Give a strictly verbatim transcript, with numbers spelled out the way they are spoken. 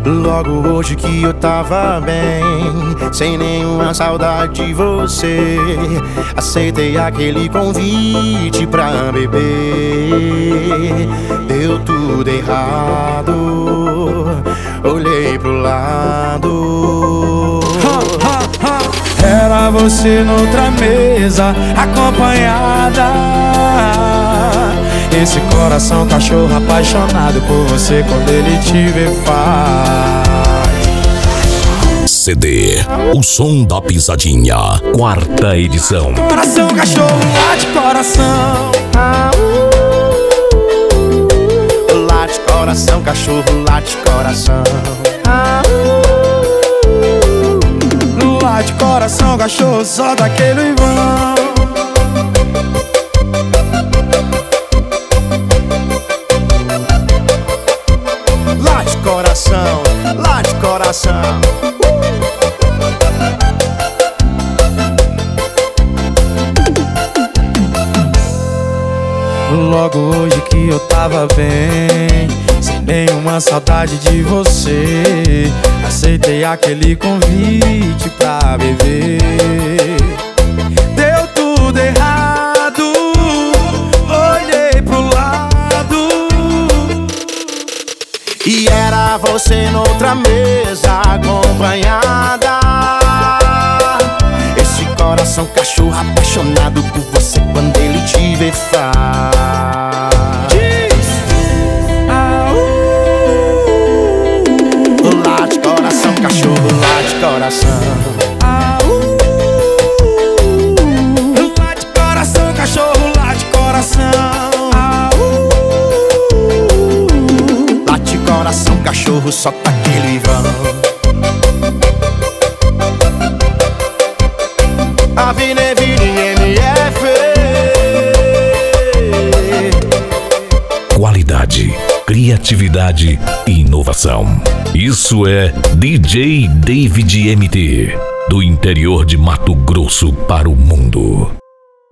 Logo hoje que eu tava bem, sem nenhuma saudade de você, aceitei aquele convite pra beber. Deu tudo errado, olhei pro lado. Era você noutra mesa, acompanhada. Esse coração cachorro apaixonado por você, quando ele te vê faz. C D O Som da Pisadinha, quarta edição. Coração cachorro late coração, ah, uh, late coração cachorro late coração, ah, uh, late coração cachorro só daquele vão. Late coração, late coração. Logo hoje que eu tava bem, sem nenhuma saudade de você, aceitei aquele convite pra beber. Deu tudo errado, olhei pro lado, e era você noutra mesa, acompanhada. Esse coração cachorro apaixonado por você, quando ele te vê faz. Ah, uh, late coração cachorro late coração, ah, uh, late coração cachorro late coração, ah, uh, late coração cachorro só tá aquele vão. Avenida M F. Qualidade, criatividade e inovação. Isso é D J David M T, do interior de Mato Grosso para o mundo.